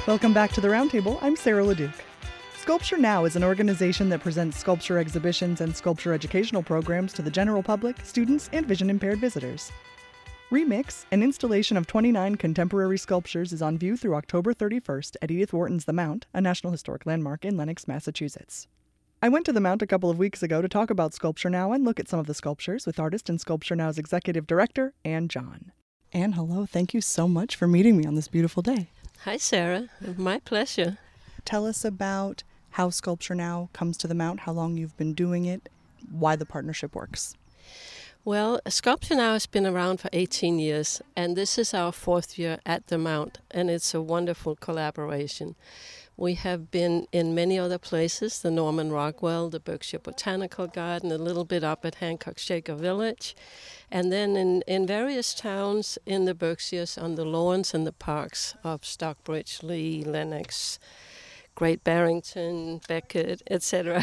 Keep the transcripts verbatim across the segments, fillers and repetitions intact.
Welcome back to the Roundtable. I'm Sarah LeDuc. Sculpture Now is an organization that presents sculpture exhibitions and sculpture educational programs to the general public, students, and vision-impaired visitors. Remix, an installation of twenty-nine contemporary sculptures, is on view through October thirty-first at Edith Wharton's The Mount, a National Historic Landmark in Lenox, Massachusetts. I went to the Mount a couple of weeks ago to talk about Sculpture Now and look at some of the sculptures with artist and Sculpture Now's executive director, Anne John. Anne, hello. Thank you so much for meeting me on this beautiful day. Hi, Sarah. My pleasure. Tell us about how Sculpture Now comes to the Mount, how long you've been doing it, why the partnership works. Well, Sculpture Now has been around for eighteen years, and this is our fourth year at the Mount, and it's a wonderful collaboration. We have been in many other places, the Norman Rockwell, the Berkshire Botanical Garden, a little bit up at Hancock Shaker Village, and then in, in various towns in the Berkshires on the lawns and the parks of Stockbridge, Lee, Lenox, Great Barrington, Beckett, et cetera.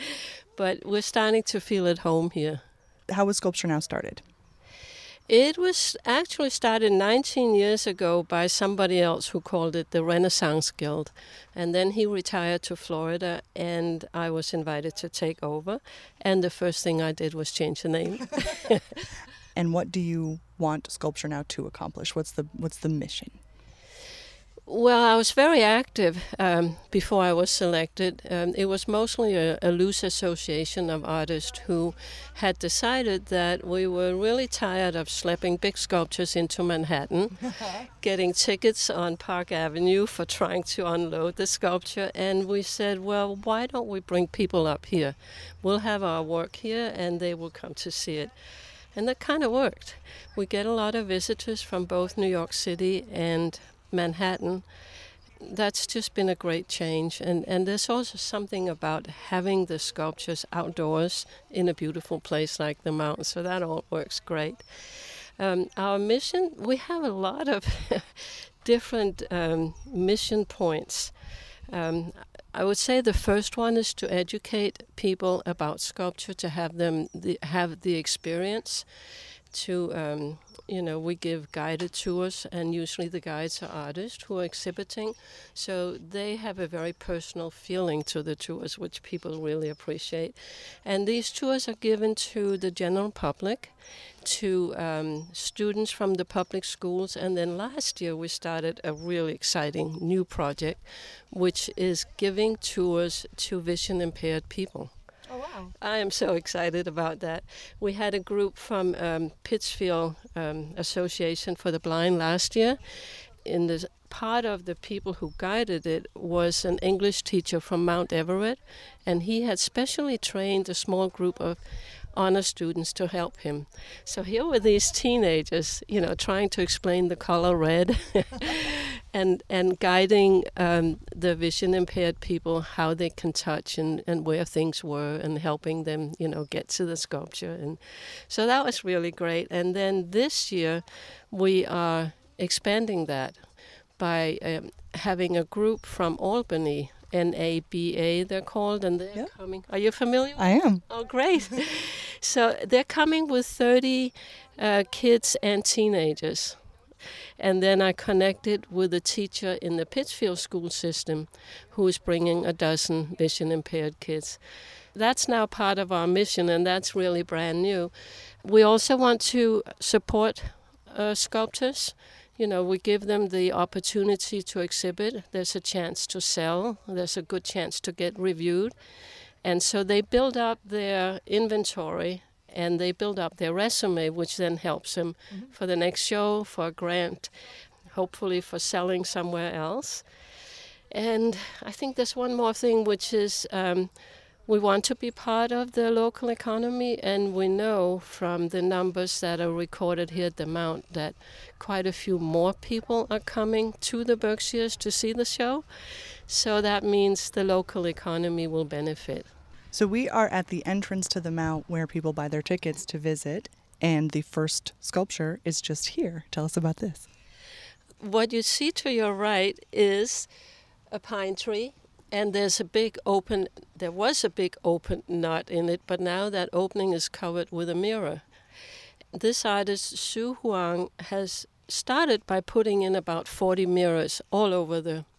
But we're starting to feel at home here. How was Sculpture Now started? It was actually started nineteen years ago by somebody else who called it the Renaissance Guild. And then he retired to Florida, and I was invited to take over. And the first thing I did was change the name. And what do you want Sculpture Now to accomplish? What's the what's the mission? Well, I was very active um, before I was selected. Um, it was mostly a, a loose association of artists who had decided that we were really tired of schlepping big sculptures into Manhattan, getting tickets on Park Avenue for trying to unload the sculpture. And we said, well, why don't we bring people up here? We'll have our work here and they will come to see it. And that kind of worked. We get a lot of visitors from both New York City and Manhattan. That's just been a great change, and and there's also something about having the sculptures outdoors in a beautiful place like the Mount, so that all works great. Um, our mission, we have a lot of different um, mission points. Um, I would say the first one is to educate people about sculpture, to have them the, have the experience. To um, you know, we give guided tours, and usually the guides are artists who are exhibiting, so they have a very personal feeling to the tours, which people really appreciate. And these tours are given to the general public, to um, students from the public schools, and then last year we started a really exciting new project, which is giving tours to vision-impaired people. Oh, wow. I am so excited about that. We had a group from um, Pittsfield um, Association for the Blind last year. In the part of the people who guided it was an English teacher from Mount Everett, and he had specially trained a small group of honor students to help him. So here were these teenagers, you know, trying to explain the color red and and guiding um, the vision impaired people how they can touch and, and where things were, and helping them, you know, get to the sculpture. And so that was really great. And then this year we are expanding that by um, having a group from Albany, N A B A they're called, and they're yep. coming. Are you familiar with I am. Oh, great. So they're coming with thirty uh, kids and teenagers. And then I connected with a teacher in the Pittsfield school system who is bringing a dozen vision-impaired kids. That's now part of our mission, and that's really brand new. We also want to support uh, sculptors. You know, we give them the opportunity to exhibit. There's a chance to sell. There's a good chance to get reviewed. And so they build up their inventory and they build up their resume, which then helps them mm-hmm. for the next show, for a grant, hopefully for selling somewhere else. And I think there's one more thing, which is um, we want to be part of the local economy, and we know from the numbers that are recorded here at the Mount that quite a few more people are coming to the Berkshires to see the show. So that means the local economy will benefit. So we are at the entrance to the Mount where people buy their tickets to visit, and the first sculpture is just here. Tell us about this. What you see to your right is a pine tree, and there's a big open, there was a big open knot in it, but now that opening is covered with a mirror. This artist, Sue Huang, has started by putting in about forty mirrors all over the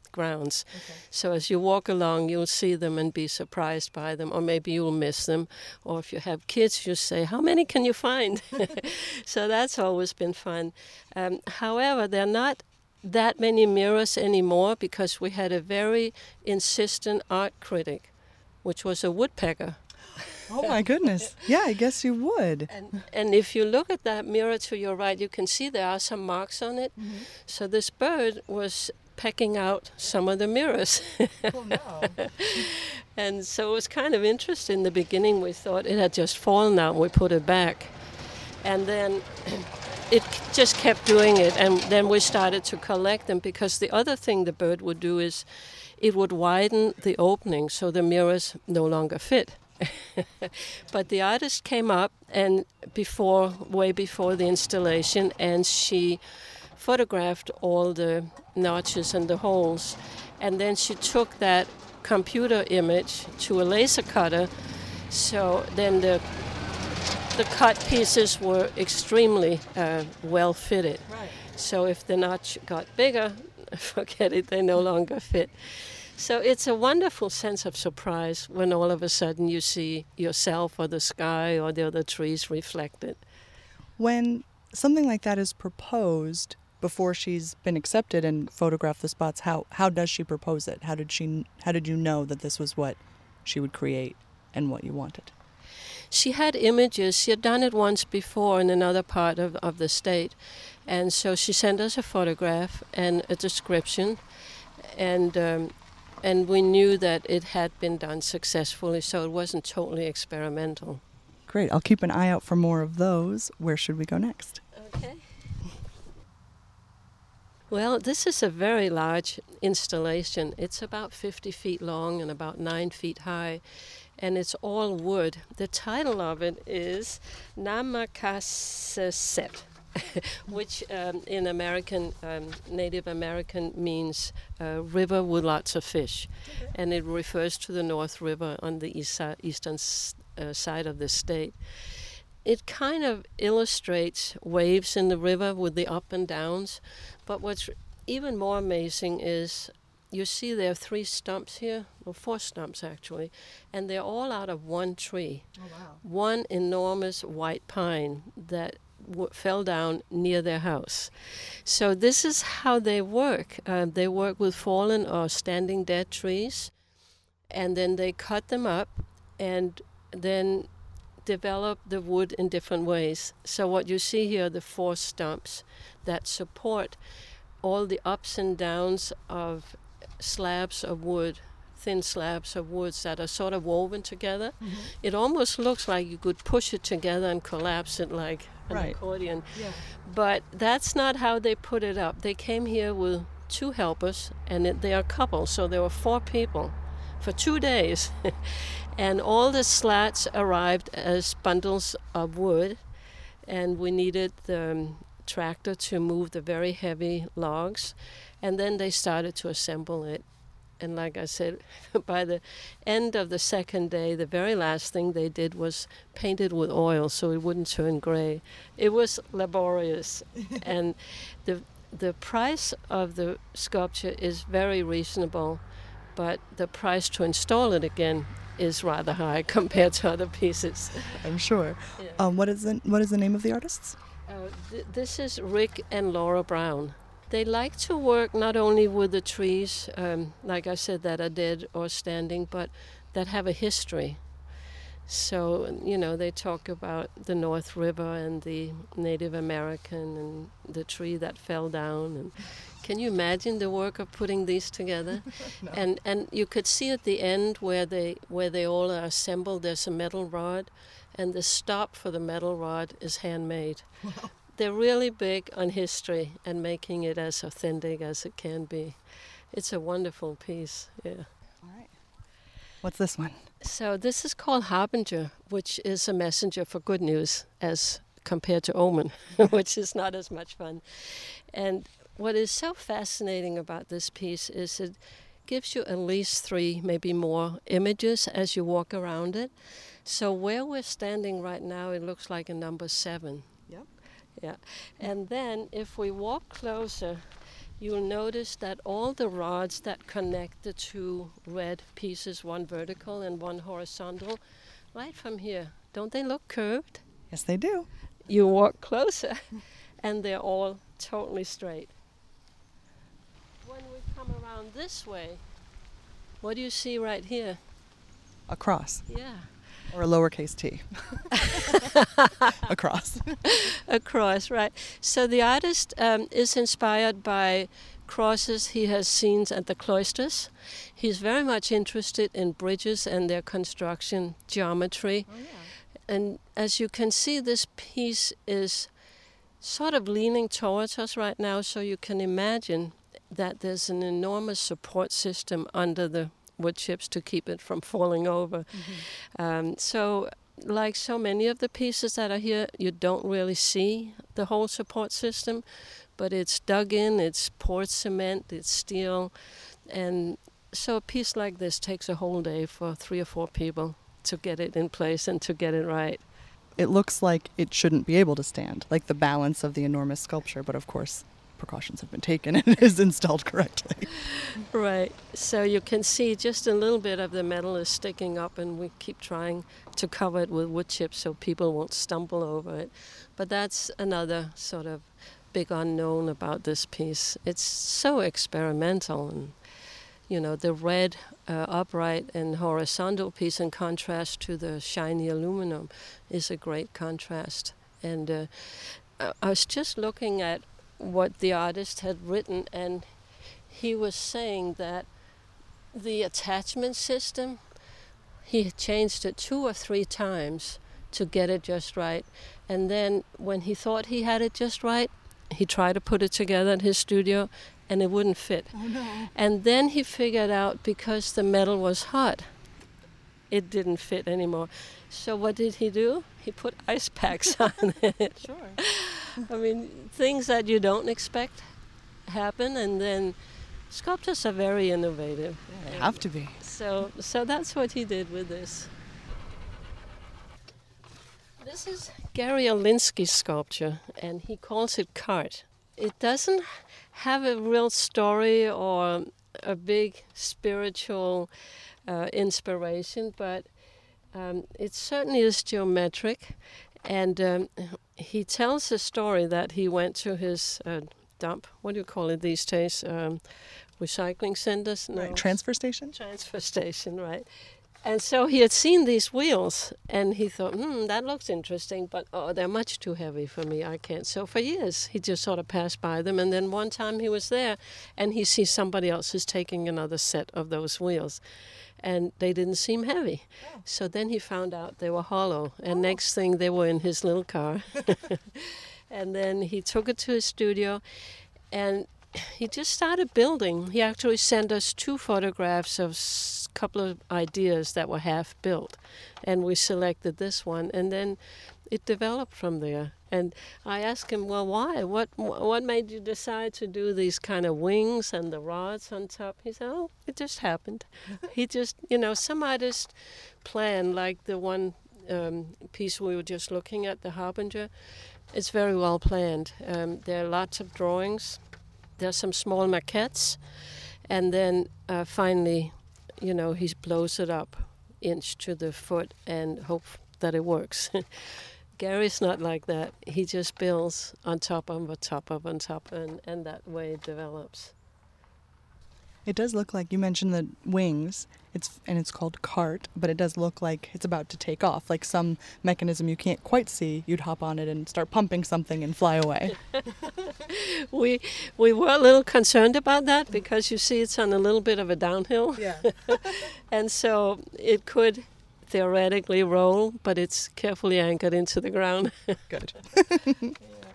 grounds. Okay. So as you walk along, you'll see them and be surprised by them, or maybe you'll miss them. Or if you have kids, you say, how many can you find? So that's always been fun. Um, however, they're not that many mirrors anymore because we had a very insistent art critic, which was a woodpecker. Oh my goodness. Yeah, I guess you would. And, and if you look at that mirror to your right, you can see there are some marks on it. Mm-hmm. So this bird was pecking out some of the mirrors. Oh no. And so it was kind of interesting. In the beginning we thought it had just fallen out and we put it back. And then it just kept doing it, and then we started to collect them, because the other thing the bird would do is it would widen the opening so the mirrors no longer fit. But the artist came up and before, way before the installation, and she photographed all the notches and the holes, and then she took that computer image to a laser cutter, so then the the cut pieces were extremely uh, well fitted. Right. So if the notch got bigger, forget it, they no longer fit. So it's a wonderful sense of surprise when all of a sudden you see yourself or the sky or the other trees reflected. When something like that is proposed before she's been accepted and photographed the spots, how, how does she propose it? How did she? How did you know that this was what she would create and what you wanted? She had images. She had done it once before in another part of, of the state. And so she sent us a photograph and a description. And um, and we knew that it had been done successfully, so it wasn't totally experimental. Great. I'll keep an eye out for more of those. Where should we go next? Okay. Well, this is a very large installation. It's about fifty feet long and about nine feet high, and it's all wood. The title of it is Namaquassacet, which um, in American, um, Native American means uh, river with lots of fish. Okay. And it refers to the North River on the east si- eastern s- uh, side of the state. It kind of illustrates waves in the river with the up and downs, but what's even more amazing is you see there are three stumps here, well, four stumps actually, and they're all out of one tree. Oh, wow. One enormous white pine that w- fell down near their house. So this is how they work. Uh, they work with fallen or standing dead trees, and then they cut them up and then develop the wood in different ways. So what you see here are the four stumps that support all the ups and downs of slabs of wood, thin slabs of woods that are sort of woven together. Mm-hmm. It almost looks like you could push it together and collapse it like an right. accordion. Yeah. But that's not how they put it up. They came here with two helpers, and it, they are couples, so there were four people for two days. And all the slats arrived as bundles of wood, and we needed the um, tractor to move the very heavy logs, and then they started to assemble it. And like I said, by the end of the second day, the very last thing they did was paint it with oil so it wouldn't turn gray. It was laborious. And the the price of the sculpture is very reasonable, but the price to install it again is rather high compared to other pieces. I'm sure. Yeah. Um, what is the what is the name of the artists? Uh, th- this is Rick and Laura Brown. They like to work not only with the trees, um, like I said, that are dead or standing, but that have a history. So, you know, they talk about the North River and the Native American and the tree that fell down. And can you imagine the work of putting these together? No. And and you could see at the end where they where they all are assembled, there's a metal rod, and the stop for the metal rod is handmade. Wow. They're really big on history and making it as authentic as it can be. It's a wonderful piece, yeah. All right. What's this one? So this is called Harbinger, which is a messenger for good news as compared to Omen, which is not as much fun. And what is so fascinating about this piece is it gives you at least three, maybe more images as you walk around it. So where we're standing right now, it looks like a number seven. Yep. Yeah. And then if we walk closer, you'll notice that all the rods that connect the two red pieces, one vertical and one horizontal, right from here, don't they look curved? Yes, they do. You walk closer, and they're all totally straight. When we come around this way, what do you see right here? A cross. Yeah. Or a lowercase t. A cross. A cross, right. So the artist um, is inspired by crosses he has seen at the cloisters. He's very much interested in bridges and their construction geometry. Oh, yeah. And as you can see, this piece is sort of leaning towards us right now, so you can imagine that there's an enormous support system under the wood chips to keep it from falling over. Mm-hmm. Um, so like so many of the pieces that are here, you don't really see the whole support system, but it's dug in, it's poured cement, it's steel, and so a piece like this takes a whole day for three or four people to get it in place and to get it right. It looks like it shouldn't be able to stand, like the balance of the enormous sculpture, but of course precautions have been taken and it is installed correctly. Right. So you can see just a little bit of the metal is sticking up, and we keep trying to cover it with wood chips so people won't stumble over it. But that's another sort of big unknown about this piece. It's so experimental, and you know, the red uh, upright and horizontal piece in contrast to the shiny aluminum is a great contrast. And uh, I was just looking at what the artist had written, and he was saying that the attachment system, he had changed it two or three times to get it just right. And then when he thought he had it just right, he tried to put it together at his studio, and it wouldn't fit. Oh, no. And then he figured out, because the metal was hot, it didn't fit anymore. So what did he do? He put ice packs on it. Sure. I mean, things that you don't expect happen, and then sculptors are very innovative. Yeah, they have to be. So, so that's what he did with this. This is Gary Olinsky's sculpture, and he calls it Cart. It doesn't have a real story or a big spiritual uh, inspiration, but um, it certainly is geometric. And um, he tells a story that he went to his uh, dump, what do you call it these days? Um, recycling centers? No. Right, transfer station? Transfer station, right. And so he had seen these wheels, and he thought, hmm, that looks interesting, but oh, they're much too heavy for me. I can't. So for years, he just sort of passed by them. And then one time he was there, and he sees somebody else is taking another set of those wheels. And they didn't seem heavy. Oh. So then he found out they were hollow. And oh. Next thing, they were in his little car. And then he took it to his studio, and he just started building. He actually sent us two photographs of a couple of ideas that were half built, and we selected this one, and then it developed from there. And I asked him, well, why? What what made you decide to do these kind of wings and the rods on top? He said, oh, it just happened. He just, you know, some artists plan, like the one um, piece we were just looking at, the Harbinger. It's very well planned. Um, there are lots of drawings. There's some small maquettes, and then uh, finally, you know, he blows it up inch to the foot and hope that it works. Gary's not like that. He just builds on top of on top of on top, and, and that way it develops. It does look like, you mentioned the wings, it's and it's called Cart, but it does look like it's about to take off, like some mechanism you can't quite see. You'd hop on it and start pumping something and fly away. we we were a little concerned about that, because you see it's on a little bit of a downhill. Yeah. And so it could theoretically roll, but it's carefully anchored into the ground. Good. Yeah.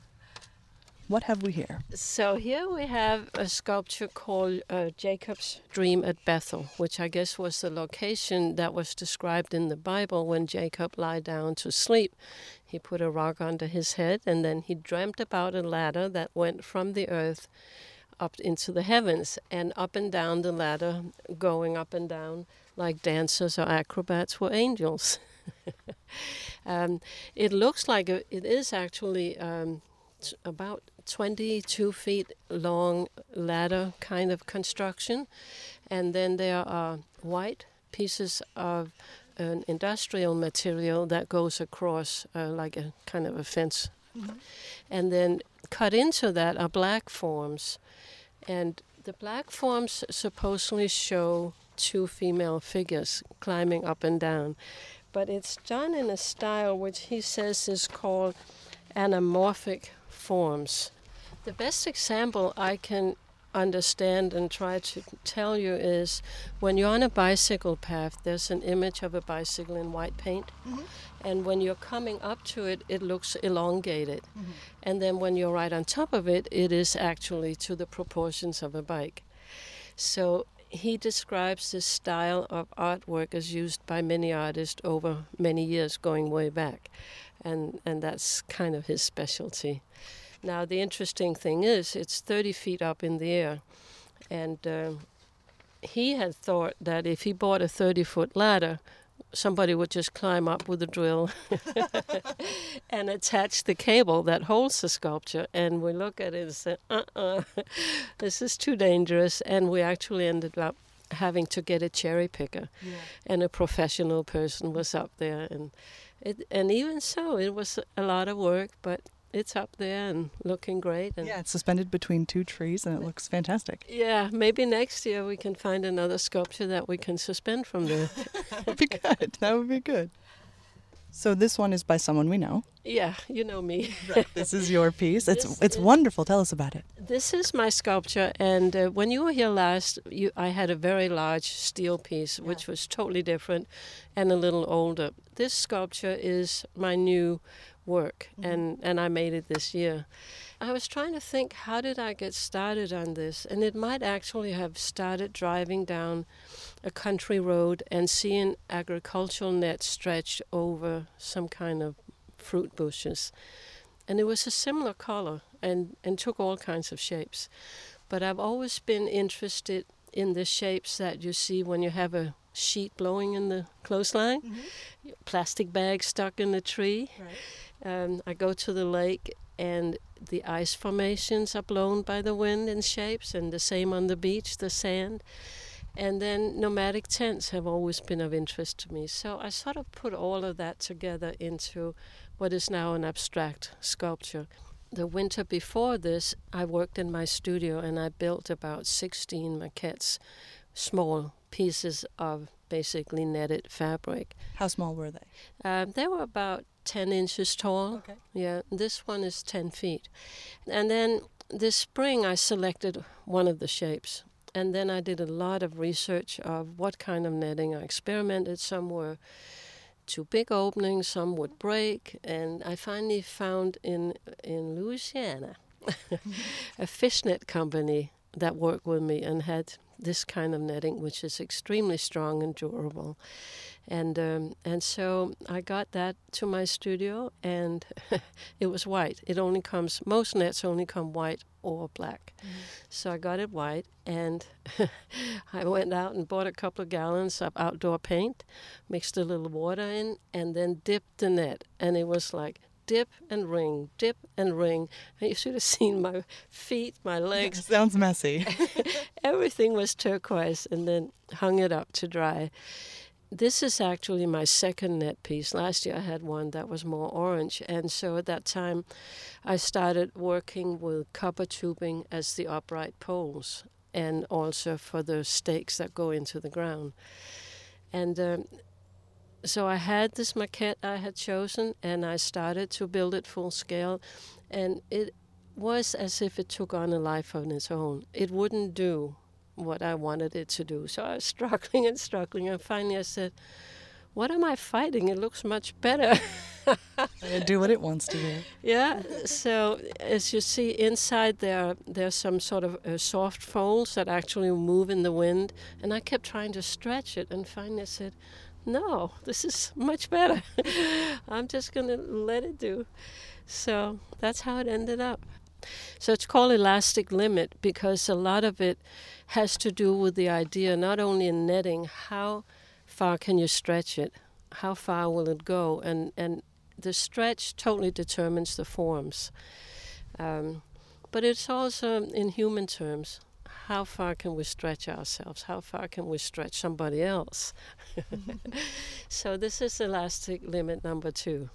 What have we here? So here we have a sculpture called uh, Jacob's Dream at Bethel, which I guess was the location that was described in the Bible when Jacob lay down to sleep. He put a rock under his head, and then he dreamt about a ladder that went from the earth up into the heavens, and up and down the ladder, going up and down like dancers or acrobats, were angels. um, it looks like a, it is actually um, about twenty-two feet long ladder kind of construction. And then there are white pieces of an industrial material that goes across uh, like a kind of a fence. Mm-hmm. And then cut into that are black forms. And the black forms supposedly show two female figures climbing up and down. But it's done in a style which he says is called anamorphic forms. The best example I can understand and try to tell you is when you're on a bicycle path, there's an image of a bicycle in white paint. Mm-hmm. And when you're coming up to it, it looks elongated. Mm-hmm. And then when you're right on top of it, it is actually to the proportions of a bike. So he describes this style of artwork as used by many artists over many years, going way back. And, and that's kind of his specialty. Now, the interesting thing is, it's thirty feet up in the air. And uh, he had thought that if he bought a thirty-foot ladder, somebody would just climb up with a drill and attach the cable that holds the sculpture. And we look at it and say, uh-uh, this is too dangerous. And we actually ended up having to get a cherry picker. Yeah. And a professional person was up there. And, it, and even so, it was a lot of work, but it's up there and looking great. And yeah, it's suspended between two trees and it looks fantastic. Yeah, maybe next year we can find another sculpture that we can suspend from there. That would be good. That would be good. So this one is by someone we know. Yeah, you know me. Right. This is your piece. It's This it's is- wonderful. Tell us about it. This is my sculpture, and uh, when you were here last, you, I had a very large steel piece, Yeah. which was totally different and a little older. This sculpture is my new work, mm-hmm. and, and I made it this year. I was trying to think, how did I get started on this? And it might actually have started driving down a country road and seeing agricultural nets stretched over some kind of fruit bushes. And it was a similar color and, and took all kinds of shapes. But I've always been interested in the shapes that you see when you have a sheet blowing in the clothesline, mm-hmm. plastic bag stuck in the tree. Right. Um, I go to the lake and the ice formations are blown by the wind in shapes, and the same on the beach, the sand. And then nomadic tents have always been of interest to me. So I sort of put all of that together into what is now an abstract sculpture. The winter before this, I worked in my studio and I built about sixteen maquettes, small pieces of basically netted fabric. How small were they? Uh, they were about ten inches tall. Okay. Yeah, this one is ten feet. And then this spring I selected one of the shapes. And then I did a lot of research of what kind of netting. I experimented. Some were too big openings, some would break. And I finally found in, in Louisiana a fishnet company that worked with me and had this kind of netting, which is extremely strong and durable. And um, and so I got that to my studio, and it was white. It only comes, most nets only come white or black. Mm-hmm. So I got it white, and I went out and bought a couple of gallons of outdoor paint, mixed a little water in, and then dipped the net. And it was like dip and ring, dip and ring. And you should have seen my feet, my legs. It sounds messy. Everything was turquoise, and then hung it up to dry. This is actually my second net piece. Last year I had one that was more orange, and so at that time I started working with copper tubing as the upright poles and also for the stakes that go into the ground. And um, so I had this maquette I had chosen, and I started to build it full scale, and it was as if it took on a life on its own. It wouldn't do what I wanted it to do. So I was struggling and struggling, and finally I said, what am I fighting? It looks much better. It'll do what it wants to do. Yeah, so as you see inside there, there's some sort of uh, soft folds that actually move in the wind, and I kept trying to stretch it, and finally I said, no, this is much better. I'm just going to let it do. So that's how it ended up. So it's called Elastic Limit because a lot of it has to do with the idea, not only in netting, how far can you stretch it? How far will it go? And and the stretch totally determines the forms. Um, But it's also in human terms. How far can we stretch ourselves? How far can we stretch somebody else? So this is elastic limit number two.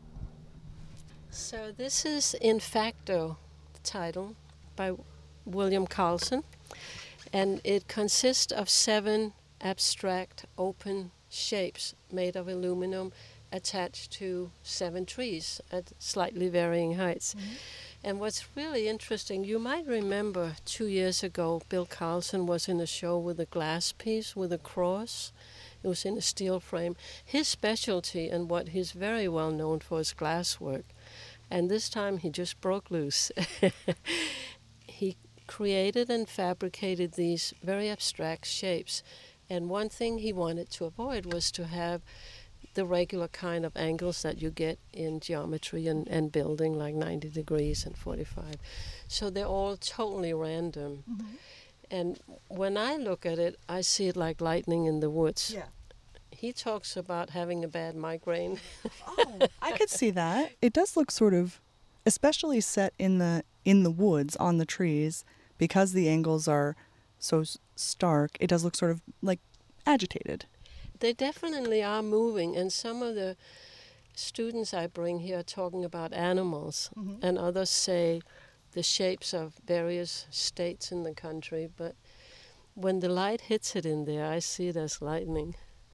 So this is In Facto, the title, by William Carlson. And it consists of seven abstract open shapes made of aluminum attached to seven trees at slightly varying heights. Mm-hmm. And what's really interesting, you might remember two years ago, Bill Carlson was in a show with a glass piece with a cross. It was in a steel frame. His specialty and what he's very well known for is glass work. And this time he just broke loose. He created and fabricated these very abstract shapes. And one thing he wanted to avoid was to have the regular kind of angles that you get in geometry and, and building, like ninety degrees and forty-five. So they're all totally random. Mm-hmm. And when I look at it, I see it like lightning in the woods. Yeah. He talks about having a bad migraine. Oh, I could see that. It does look sort of, especially set in the in the woods on the trees, because the angles are so stark, it does look sort of like agitated. They definitely are moving, and some of the students I bring here are talking about animals, mm-hmm. and others say the shapes of various states in the country, but when the light hits it in there, I see it as lightning.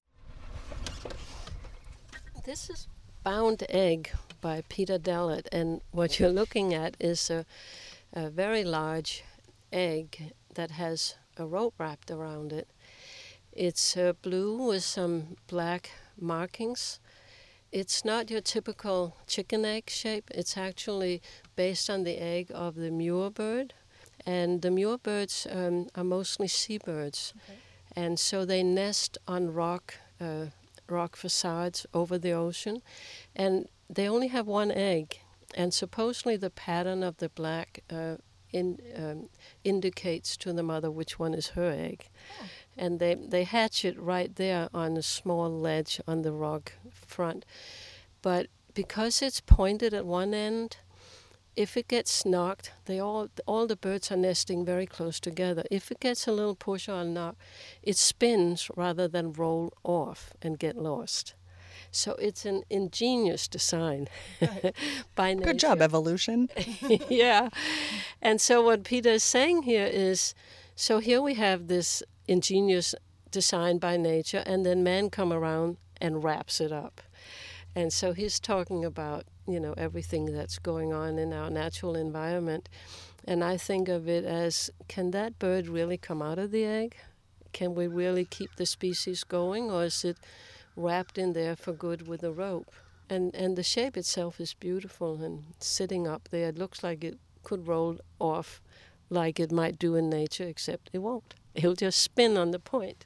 This is Bound Egg by Peter Dellett, and what you're looking at is a, a very large egg that has a rope wrapped around it. It's uh, blue with some black markings. It's not your typical chicken egg shape. It's actually based on the egg of the Muir bird. And the Muir birds um, are mostly seabirds. Okay. And so they nest on rock, uh, rock facades over the ocean. And they only have one egg. And supposedly the pattern of the black uh, in, um, indicates to the mother which one is her egg. Oh. And they, they hatch it right there on a small ledge on the rock front. But because it's pointed at one end, if it gets knocked, they all all the birds are nesting very close together. If it gets a little push or a knock, it spins rather than roll off and get lost. So it's an ingenious design right. by nature. Good job, evolution. Yeah. And so what Peter is saying here is, so here we have this ingenious design by nature, and then man come around and wraps it up. And so he's talking about, you know, everything that's going on in our natural environment. And I think of it as, can that bird really come out of the egg? Can we really keep the species going, or is it wrapped in there for good with a rope? And and the shape itself is beautiful, and sitting up there, it looks like it could roll off like it might do in nature, except it won't. It'll just spin on the point.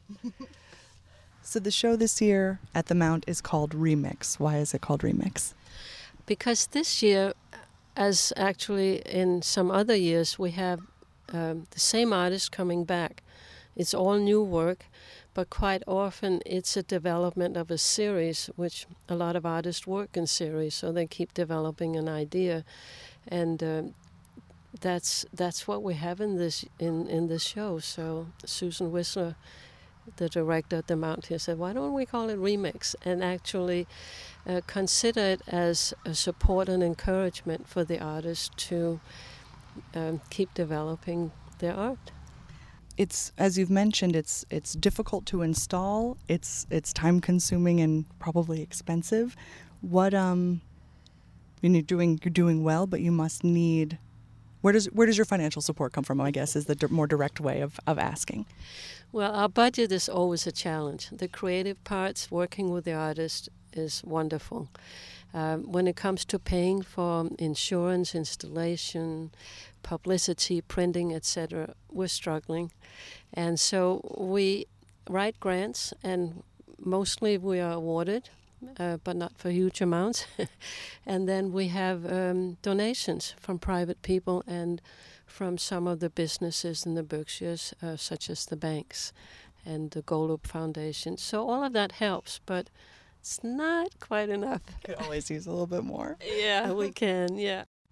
So the show this year at the Mount is called Remix. Why is it called Remix? Because this year, as actually in some other years, we have um, the same artist coming back. It's all new work, but quite often it's a development of a series, which a lot of artists work in series, so they keep developing an idea. And uh, that's that's what we have in this in, in this show. So Susan Whistler, the director at the Mount here, said, why don't we call it Remix, and actually uh, consider it as a support and encouragement for the artists to um, keep developing their art. It's, as you've mentioned, it's it's difficult to install. It's it's time consuming and probably expensive. What um, I mean, you're doing you're doing well, but you must need. Where does where does your financial support come from, I guess, is the d- more direct way of, of asking. Well, our budget is always a challenge. The creative parts, working with the artist, is wonderful. Um, when it comes to paying for insurance, installation, publicity, printing, et cetera, we're struggling. And so we write grants, and mostly we are awarded, uh, but not for huge amounts. And then we have um, donations from private people and from some of the businesses in the Berkshires, uh, such as the banks and the Golub Foundation. So all of that helps, but it's not quite enough. Could always use a little bit more. Yeah, we can, yeah.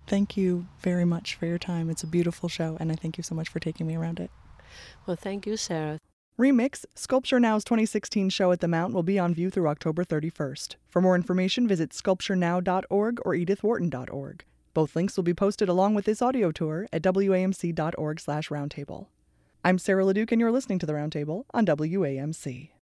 Thank you very much for your time. It's a beautiful show, and I thank you so much for taking me around it. Well, thank you, Sarah. Remix, Sculpture Now's twenty sixteen show at the Mount will be on view through October thirty-first. For more information, visit sculpture now dot org or edith wharton dot org. Both links will be posted along with this audio tour at w a m c dot org slash roundtable. I'm Sarah LeDuc, and you're listening to The Roundtable on W A M C.